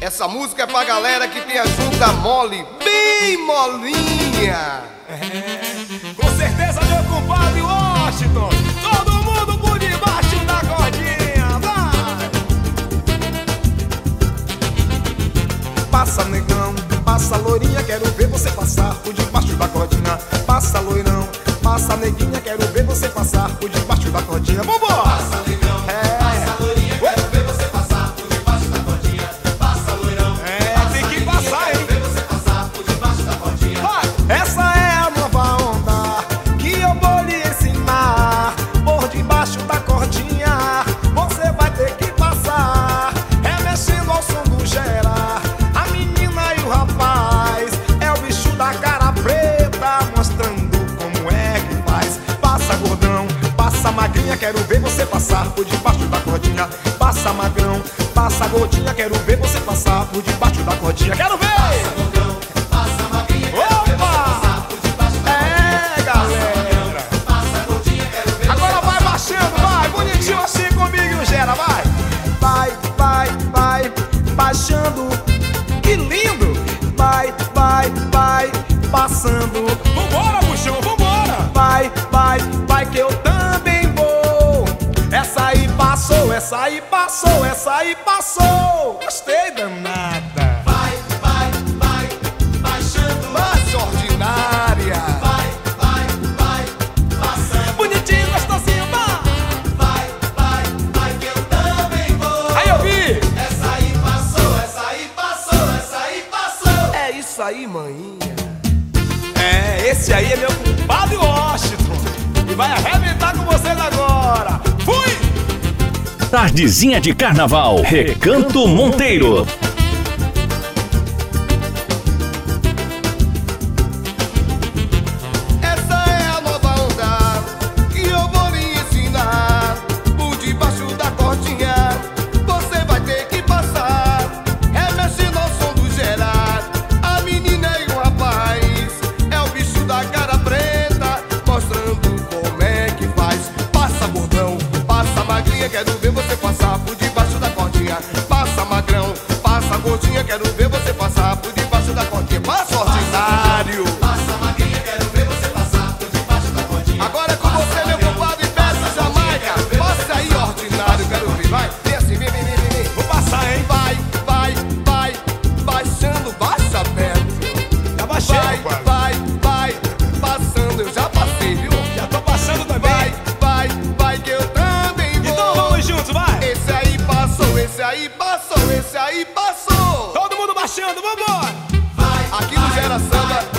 Essa música é pra galera que tem a junta mole, bem molinha. Com certeza, meu compadre Washington. Todo mundo por debaixo da cordinha, vai! Passa, negão, passa, loirinha, quero ver você passar por debaixo da cordinha. Passa, loirão, passa, neguinha, quero ver você passar por debaixo da cordinha. Vambora! Passa, negão, passa, loirinha, quero ver você passar por debaixo da cordinha. Passa, loirão, tem que passar, hein? quero ver você passar por debaixo da cordinha. Essa é a nova onda que eu vou lhe ensinar. Por debaixo da cordinha você vai ter que passar, remexendo ao som do gera. A menina e o rapaz, é o bicho da cara preta, mostrando como é que faz. Passa, gordão, passa, magrinha, quero ver você passar por debaixo da cordinha. Passa, magrão, passa, gordinha, quero ver você passar por debaixo da cordinha. Quero ver! Passa, gordão, passa, magrinha, quero ver você passar por debaixo da cordinha. Galera! Passa, gordinha, quero ver Agora você vai passar baixando, vai, bonitinho assim comigo, Gera, vai! Vai, vai, vai, baixando, que lindo! Vai, vai, vai, passando. Vambora, buchão, vambora! Vai, vai, vai, que eu também vou. Essa aí passou, essa aí passou, essa aí passou. Gostei danada. Vai, vai, vai, baixando. Nossa, ordinária. Vai, vai, vai, passando. Bonitinho, gostosinho, vai! Vai, vai, vai, que eu também vou. Aí eu vi! Essa aí passou, essa aí passou, essa aí passou. É isso aí, maninha. É, esse aí é meu compadre Washington e vai arrebentar com vocês agora. Fui! Tardezinha de Carnaval, Recanto Monteiro. Essa é a nova onda que eu vou lhe ensinar. Por debaixo da cordinha você vai ter que passar, remexendo ao som do gerar. A menina e o rapaz, é o bicho da cara preta, mostrando como é que faz. Passa, gordão, passa, magrinha, quero ver você passar por debaixo da cordinha. Passa, magrão, passa, gordinha, quero ver você passar por debaixo da cordinha. Passa, ordinário. Passa, magrinha, quero ver você passar por debaixo da cordinha. Agora é com você, meu compadre, peça Jamaica. Passa aí, ordinário, quero ver, vai. Vem assim, vem, vem, vem, vem. Vou passar, hein? Vai, vai, vai, baixando, baixa perto. Já baixei, Vai, compadre. vai, vai, passando, eu já passei, viu? Já tô passando também. Vai, vai, vai, que eu também vou. Então vamos juntos, vai! Esse aí passou, esse aí passou, esse aí passou. Todo mundo baixando, vambora! Vai, Aqui no Gera Samba